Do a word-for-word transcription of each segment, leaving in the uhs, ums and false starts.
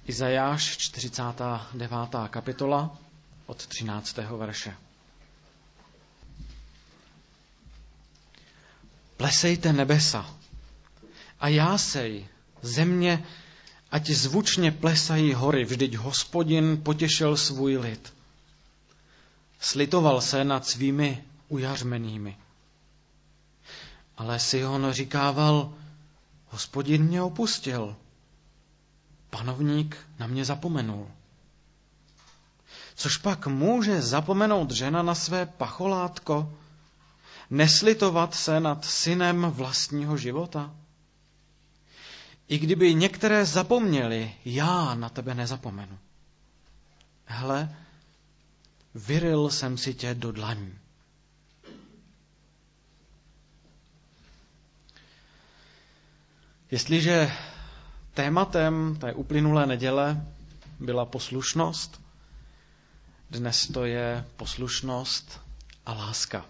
Izajáš čtyřicátá devátá kapitola od třináctého verše. Plesejte nebesa a jásej, země, ať zvučně plesají hory, vždyť Hospodin potěšil svůj lid. Slitoval se nad svými ujařmenými. Ale Sion říkával, Hospodin mě opustil, panovník na mě zapomenul. Což pak může zapomenout žena na své pacholátko, neslitovat se nad synem vlastního života? I kdyby některé zapomněli, já na tebe nezapomenu. Hle, vyryl jsem si tě do dlaní. Jestliže tématem té uplynulé neděle byla poslušnost, dnes to je poslušnost a láska.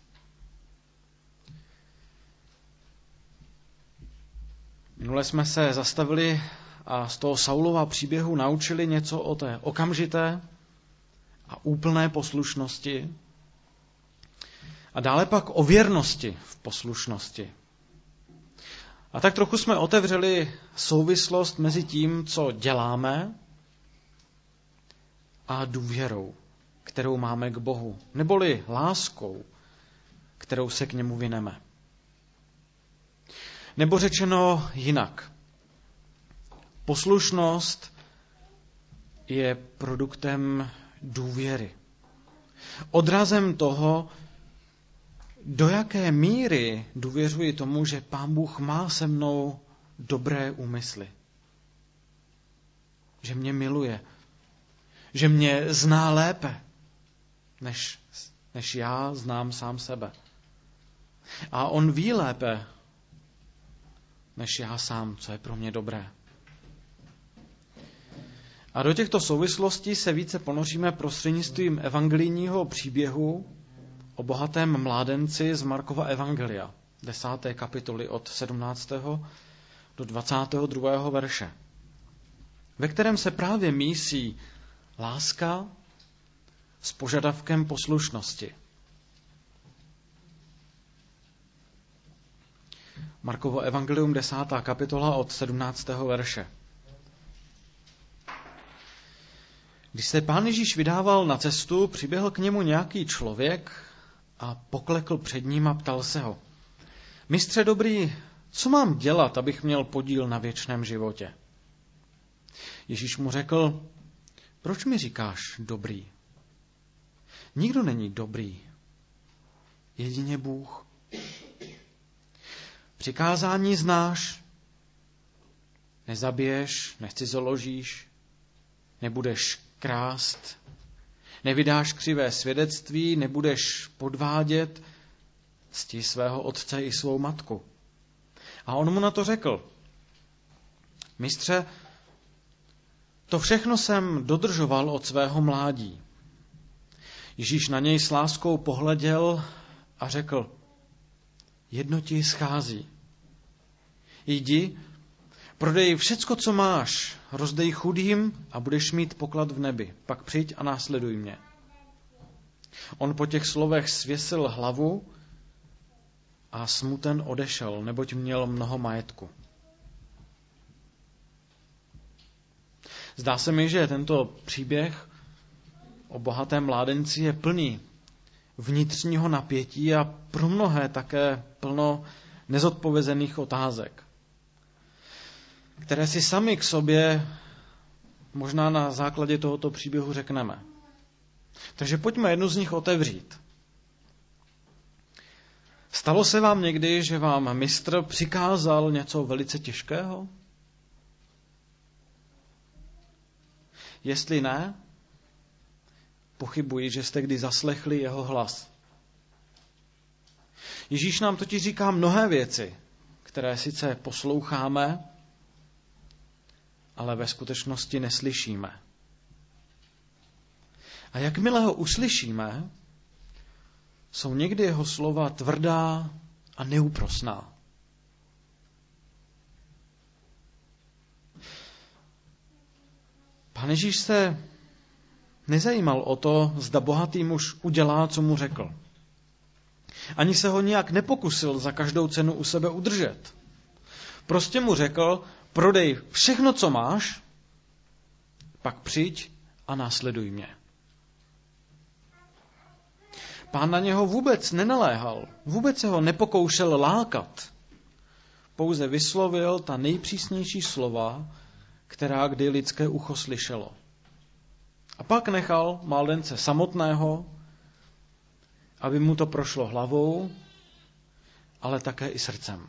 Minule jsme se zastavili a z toho Saulova příběhu naučili něco o té okamžité a úplné poslušnosti a dále pak o věrnosti v poslušnosti. A tak trochu jsme otevřeli souvislost mezi tím, co děláme, a důvěrou, kterou máme k Bohu, neboli láskou, kterou se k němu vineme. Nebo řečeno jinak, poslušnost je produktem důvěry. Odrazem toho, do jaké míry důvěřuji tomu, že Pán Bůh má se mnou dobré úmysly. Že mě miluje. Že mě zná lépe, než, než já znám sám sebe. A on ví lépe, než já sám, co je pro mě dobré. A do těchto souvislostí se více ponoříme prostřednictvím evangelijního příběhu o bohatém mládenci z Markova evangelia, desáté kapitoly od sedmnáctého do dvacátého druhého verše, ve kterém se právě mísí láska s požadavkem poslušnosti. Markovo evangelium, desátá kapitola od sedmnáctého verše. Když se Pán Ježíš vydával na cestu, přiběhl k němu nějaký člověk a poklekl před ním a ptal se ho: Mistře dobrý, co mám dělat, abych měl podíl na věčném životě? Ježíš mu řekl: Proč mi říkáš dobrý? Nikdo není dobrý, jedině Bůh. Přikázání znáš: nezabiješ, nezcizoložíš, nebudeš krást, nevydáš křivé svědectví, nebudeš podvádět, cti svého otce i svou matku. A on mu na to řekl: Mistře, to všechno jsem dodržoval od svého mládí. Ježíš na něj s láskou pohleděl a řekl: Jedno ti schází. Jdi, prodej všecko, co máš, rozdej chudým a budeš mít poklad v nebi. Pak přijď a následuj mě. On po těch slovech svěsil hlavu a smuten odešel, neboť měl mnoho majetku. Zdá se mi, že tento příběh o bohatém mládenci je plný vnitřního napětí a pro mnohé také plno nezodpovězených otázek, které si sami k sobě možná na základě tohoto příběhu řekneme. Takže pojďme jednu z nich otevřít. Stalo se vám někdy, že vám mistr přikázal něco velice těžkého? Jestli ne, pochybuji, že jste kdy zaslechli jeho hlas. Ježíš nám totiž říká mnohé věci, které sice posloucháme, ale ve skutečnosti neslyšíme. A jakmile ho uslyšíme, jsou někdy jeho slova tvrdá a neúprosná. Pán Ježíš se nezajímal o to, zda bohatý muž udělá, co mu řekl. Ani se ho nijak nepokusil za každou cenu u sebe udržet. Prostě mu řekl, prodej všechno, co máš, pak přijď a následuj mě. Pán na něho vůbec nenaléhal, vůbec se ho nepokoušel lákat. Pouze vyslovil ta nejpřísnější slova, která kdy lidské ucho slyšelo. A pak nechal mládence samotného, aby mu to prošlo hlavou, ale také i srdcem.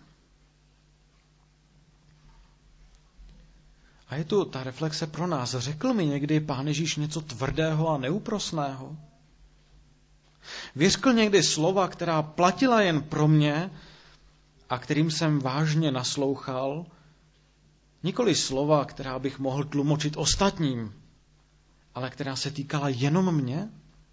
A je tu ta reflexe pro nás. Řekl mi někdy Pán Ježíš něco tvrdého a neúprosného? Vyřkl někdy slova, která platila jen pro mě a kterým jsem vážně naslouchal, nikoli slova, která bych mohl tlumočit ostatním, ale která se týkala jenom mě?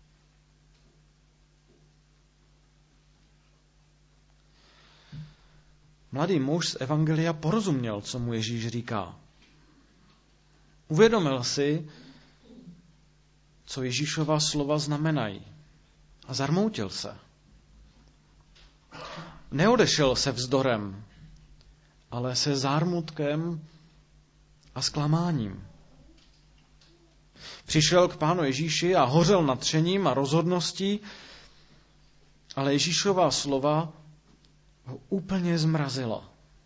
Mladý muž z evangelia porozuměl, co mu Ježíš říká. Uvědomil si, co Ježíšova slova znamenají. A zarmoutil se. Neodešel se vzdorem, ale se zármutkem a zklamáním. Přišel k Pánu Ježíši a hořel nadšením a rozhodností, ale Ježíšova slova ho úplně zmrazila.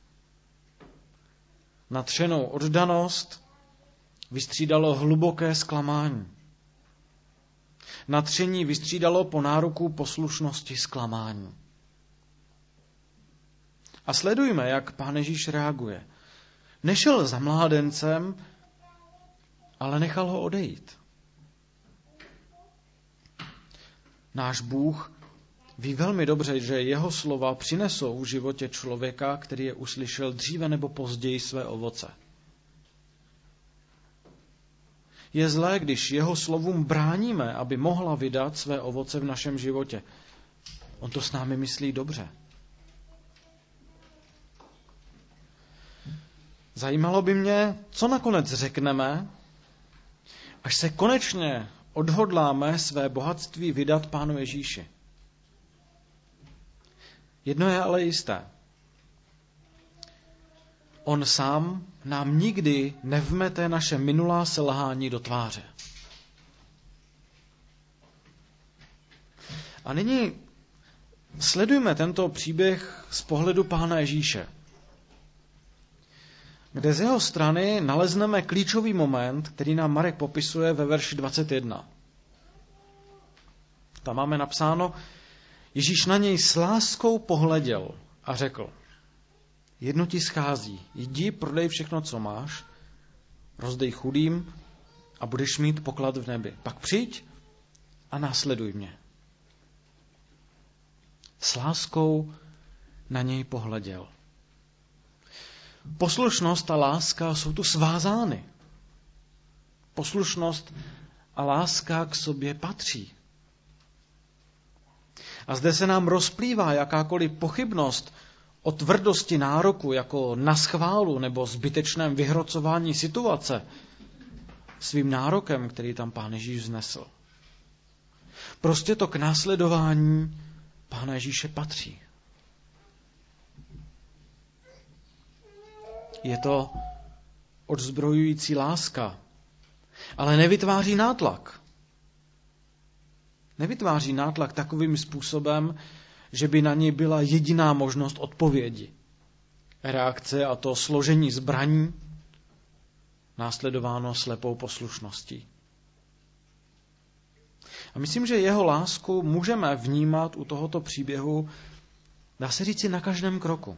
Nadšenou oddanost vystřídalo hluboké zklamání. Nadšení vystřídalo po náruku poslušnosti zklamání. A sledujme, jak Pán Ježíš reaguje. Nešel za mládencem, ale nechal ho odejít. Náš Bůh ví velmi dobře, že jeho slova přinesou v životě člověka, který je uslyšel dříve nebo později své ovoce. Je zlé, když jeho slovům bráníme, aby mohla vydat své ovoce v našem životě. On to s námi myslí dobře. Zajímalo by mě, co nakonec řekneme, až se konečně odhodláme své bohatství vydat Pánu Ježíši. Jedno je ale jisté. On sám nám nikdy nevmete naše minulá selhání do tváře. A nyní sledujme tento příběh z pohledu Pána Ježíše, kde z jeho strany nalezneme klíčový moment, který nám Marek popisuje ve verši dvacet jedna. Tam máme napsáno, Ježíš na něj s láskou pohleděl a řekl, jedno ti schází, jdi, prodej všechno, co máš, rozdej chudým a budeš mít poklad v nebi. Pak přijď a následuj mě. S láskou na něj pohleděl. Poslušnost a láska jsou tu svázány. Poslušnost a láska k sobě patří. A zde se nám rozplývá jakákoliv pochybnost o tvrdosti nároku jako na schválu nebo zbytečném vyhrocování situace svým nárokem, který tam Pán Ježíš vznesl. Prostě to k následování Pána Ježíše patří. Je to odzbrojující láska, ale nevytváří nátlak. Nevytváří nátlak takovým způsobem, že by na něj byla jediná možnost odpovědi. Reakce, a to složení zbraní, následováno slepou poslušností. A myslím, že jeho lásku můžeme vnímat u tohoto příběhu, dá se říci, na každém kroku.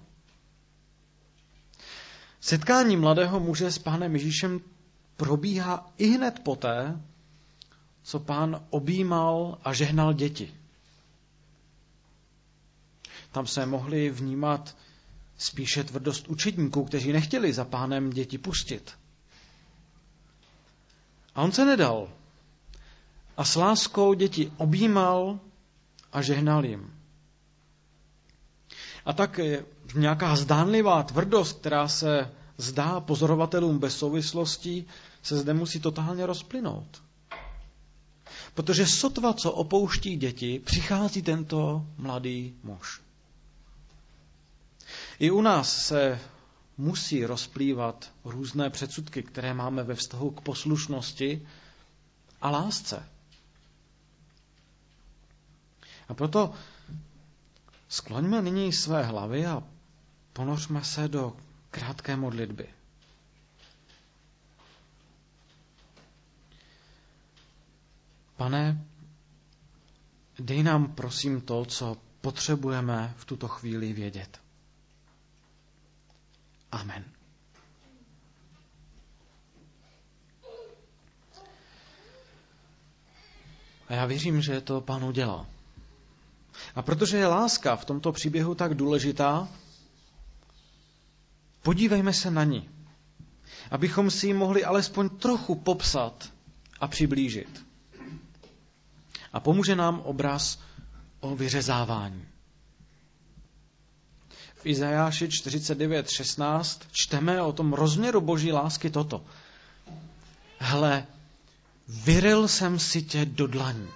Setkání mladého muže s Pánem Ježíšem probíhá ihned poté, co Pán objímal a žehnal děti. Tam se mohli vnímat spíše tvrdost učedníků, kteří nechtěli za Pánem děti pustit. A on se nedal. A s láskou děti objímal a žehnal jim. A tak nějaká zdánlivá tvrdost, která se zdá pozorovatelům bez souvislostí, se zde musí totálně rozplynout. Protože sotva, co opouští děti, přichází tento mladý muž. I u nás se musí rozplývat různé předsudky, které máme ve vztahu k poslušnosti a lásce. A proto skloňme nyní své hlavy a ponořme se do krátké modlitby. Pane, dej nám prosím to, co potřebujeme v tuto chvíli vědět. Amen. A já věřím, že to Pán udělal. A protože je láska v tomto příběhu tak důležitá, podívejme se na ní, abychom si ji mohli alespoň trochu popsat a přiblížit. A pomůže nám obraz o vyřezávání. V Izajáši čtyřicet devět šestnáct čteme o tom rozměru boží lásky toto. Hle, vyryl jsem si tě do dlaní.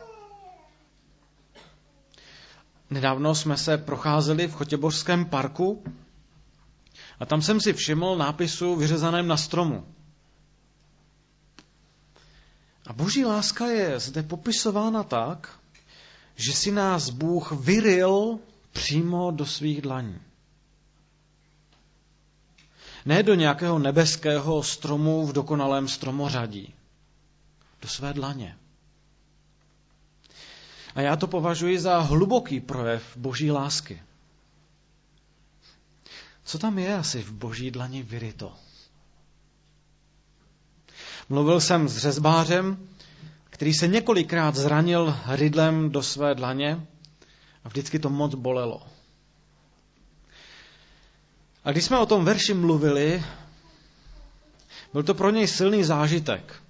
Nedávno jsme se procházeli v Chotěbořském parku a tam jsem si všiml nápisu vyřezaném na stromu. A boží láska je zde popisována tak, že si nás Bůh vyryl přímo do svých dlaní. Ne do nějakého nebeského stromu v dokonalém stromořadí. Do své dlaně. A já to považuji za hluboký projev boží lásky. Co tam je asi v boží dlani vyryto? Mluvil jsem s řezbářem, který se několikrát zranil rydlem do své dlaně a vždycky to moc bolelo. A když jsme o tom verši mluvili, byl to pro něj silný zážitek,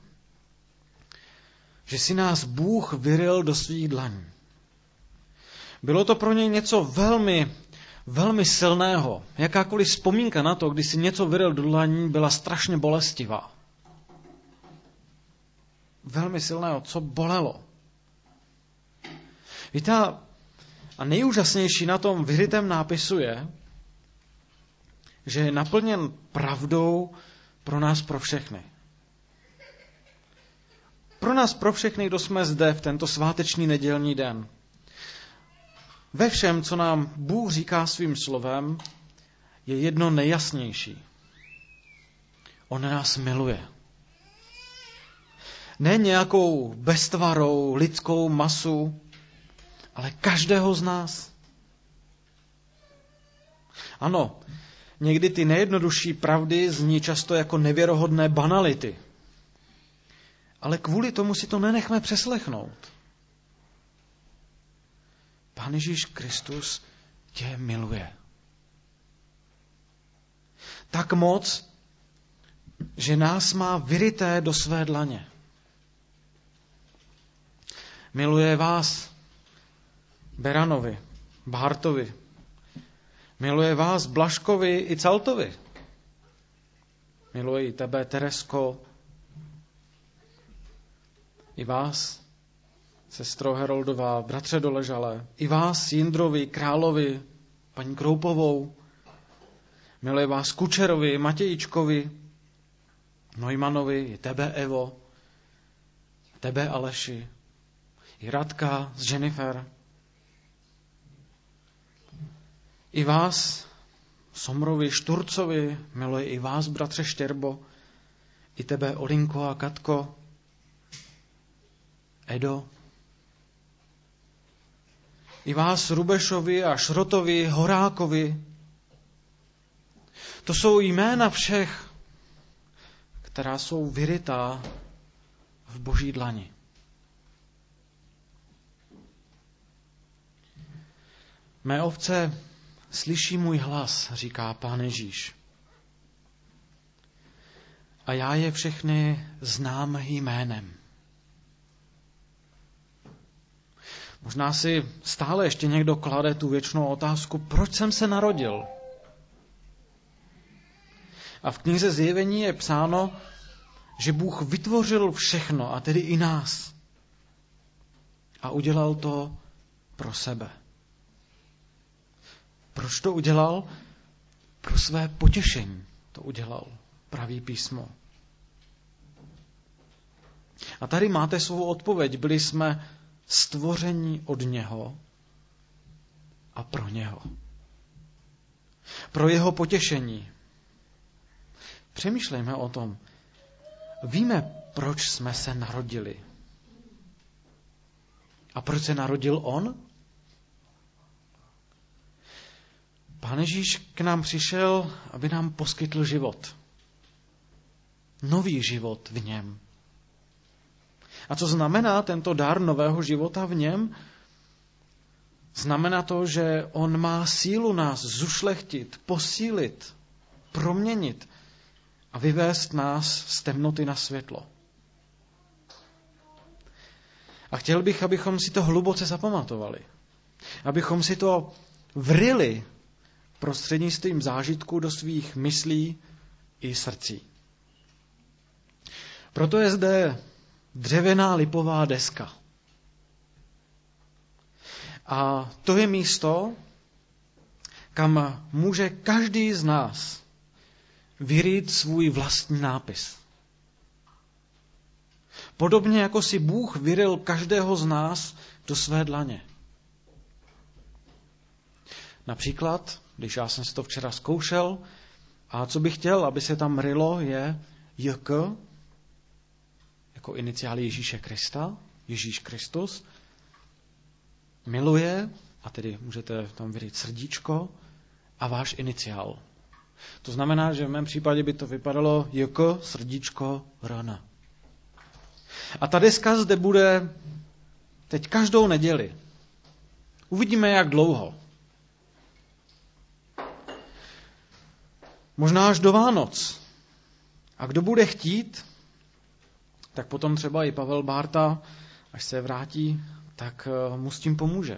že si nás Bůh vyryl do svých dlaní. Bylo to pro něj něco velmi, velmi silného. Jakákoliv vzpomínka na to, když si něco vyryl do dlaní, byla strašně bolestivá. Velmi silného, co bolelo. Víte, a nejúžasnější na tom vyrytém nápisu je, že je naplněn pravdou pro nás, pro všechny. Pro nás, pro všechny, kdo jsme zde v tento sváteční nedělní den. Ve všem, co nám Bůh říká svým slovem, je jedno nejjasnější. On nás miluje. Ne nějakou beztvarou lidskou masu, ale každého z nás. Ano, někdy ty nejjednodušší pravdy zní často jako nevěrohodné banality. Ale kvůli tomu si to nenechme přeslechnout. Pán Ježíš Kristus tě miluje. Tak moc, že nás má vyryté do své dlaně. Miluje vás, Beranovi, Bártovi. Miluje vás, Blažkovi i Caltovi. Miluje i tebe, Teresko. I vás, sestro Heroldová, bratře Doležalé. I vás, Jindrovi, Královi, paní Kroupovou. Miluje vás Kučerovi, Matějíčkovi, Neumannovi, i tebe, Evo. Tebe, Aleši. I Radka z Jennifer. I vás, Somrovi, Šturcovi, miluje i vás, bratře Štěrbo, i tebe, Olinko a Katko, Edo. I vás, Rubešovi a Šrotovi, Horákovi. To jsou jména všech, která jsou vyrytá v boží dlani. Mé ovce slyší můj hlas, říká Pán Ježíš. A já je všechny znám jménem. Možná si stále ještě někdo klade tu věčnou otázku, proč jsem se narodil? A v knize Zjevení je psáno, že Bůh vytvořil všechno, a tedy i nás. A udělal to pro sebe. Proč to udělal? Pro své potěšení to udělal, praví písmo. A tady máte svou odpověď. Byli jsme stvoření od něho a pro něho. Pro jeho potěšení. Přemýšlejme o tom. Víme, proč jsme se narodili. A proč se narodil on? Pán Ježíš k nám přišel, aby nám poskytl život. Nový život v něm. A co znamená tento dar nového života v něm? Znamená to, že on má sílu nás zušlechtit, posílit, proměnit a vyvést nás z temnoty na světlo. A chtěl bych, abychom si to hluboce zapamatovali. Abychom si to vryli prostřednictvím zážitku do svých myslí i srdcí. Proto je zde dřevěná lipová deska. A to je místo, kam může každý z nás vyrýt svůj vlastní nápis. Podobně jako si Bůh vyryl každého z nás do své dlaně. Například, když já jsem si to včera zkoušel, a co bych chtěl, aby se tam rylo, je J K, jako iniciály Ježíše Krista, Ježíš Kristus, miluje, a tedy můžete tam vyrýt srdíčko, a váš iniciál. To znamená, že v mém případě by to vypadalo J K, srdíčko, R N. A ta deska zde bude teď každou neděli. Uvidíme, jak dlouho. Možná až do Vánoc. A kdo bude chtít, tak potom třeba i Pavel Bárta, až se vrátí, tak mu s tím pomůže.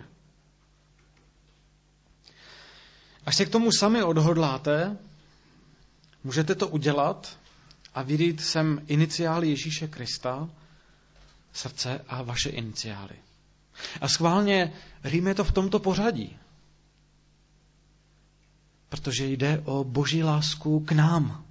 Až se k tomu sami odhodláte, můžete to udělat a vyrýt sem iniciály Ježíše Krista, srdce a vaše iniciály. A schválně rýme to v tomto pořadí. Protože jde o Boží lásku k nám.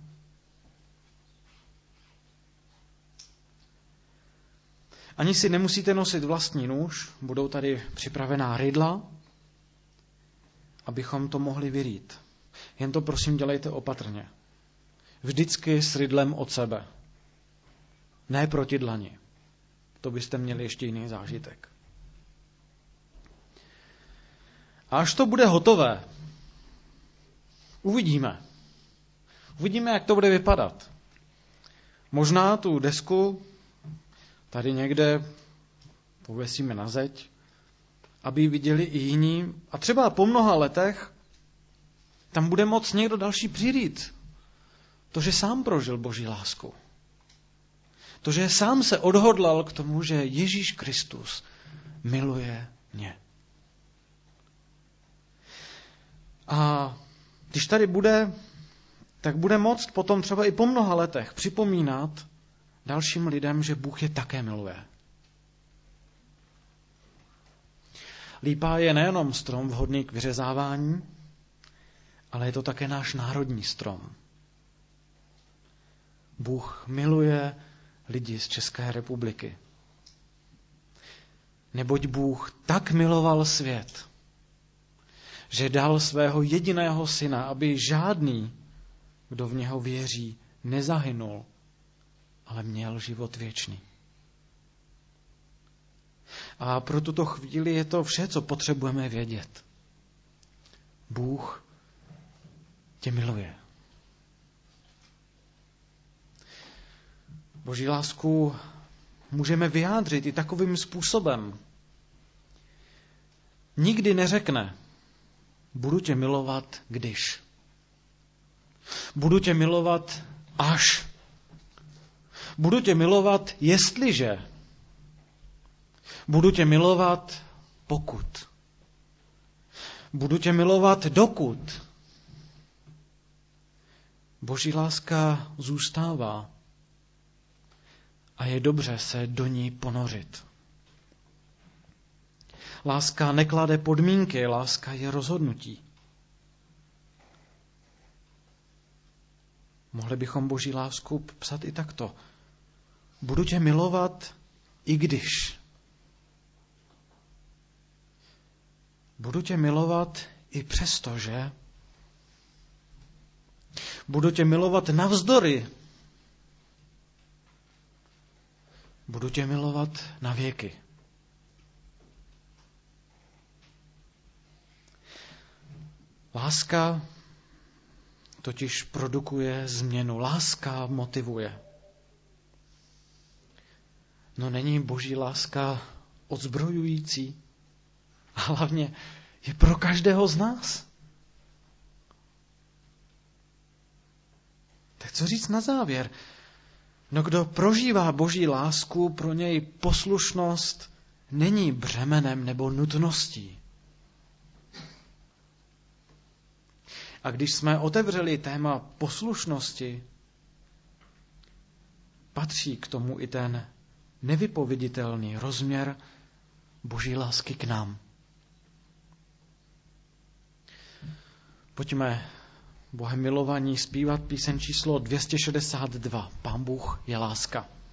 Ani si nemusíte nosit vlastní nůž, budou tady připravená rydla, abychom to mohli vyrýt. Jen to prosím dělejte opatrně. Vždycky s rydlem od sebe. Ne proti dlani. To byste měli ještě jiný zážitek. A až to bude hotové, uvidíme. Uvidíme, jak to bude vypadat. Možná tu desku tady někde pověsíme na zeď, aby ji viděli i jiní. A třeba po mnoha letech tam bude moct někdo další přirýt. To, že sám prožil Boží lásku. To, že sám se odhodlal k tomu, že Ježíš Kristus miluje mě. A když tady bude, tak bude moct potom třeba i po mnoha letech připomínat dalším lidem, že Bůh je také miluje. Lípa je nejenom strom vhodný k vyřezávání, ale je to také náš národní strom. Bůh miluje lidi z České republiky. Neboť Bůh tak miloval svět, že dal svého jediného syna, aby žádný, kdo v něho věří, nezahynul, ale měl život věčný. A pro tuto chvíli je to vše, co potřebujeme vědět. Bůh tě miluje. Boží lásku můžeme vyjádřit i takovým způsobem. Nikdy neřekne, budu tě milovat, když. Budu tě milovat, až. Budu tě milovat, jestliže. Budu tě milovat, pokud. Budu tě milovat, dokud. Boží láska zůstává. a je dobře se do ní ponořit. Láska neklade podmínky, láska je rozhodnutí. Mohli bychom Boží lásku psat i takto. Budu tě milovat, i když. Budu tě milovat i přesto, že? Budu tě milovat navzdory. Budu tě milovat na věky. Láska totiž produkuje změnu. Láska motivuje. No není Boží láska odzbrojující? A hlavně je pro každého z nás. Tak co říct na závěr? No kdo prožívá Boží lásku, pro něj poslušnost není břemenem nebo nutností. A když jsme otevřeli téma poslušnosti, patří k tomu i ten nevypověditelný rozměr Boží lásky k nám. Pojďme, Bohem milovaní, zpívat píseň číslo dvě stě šedesát dva. Pán Bůh je láska.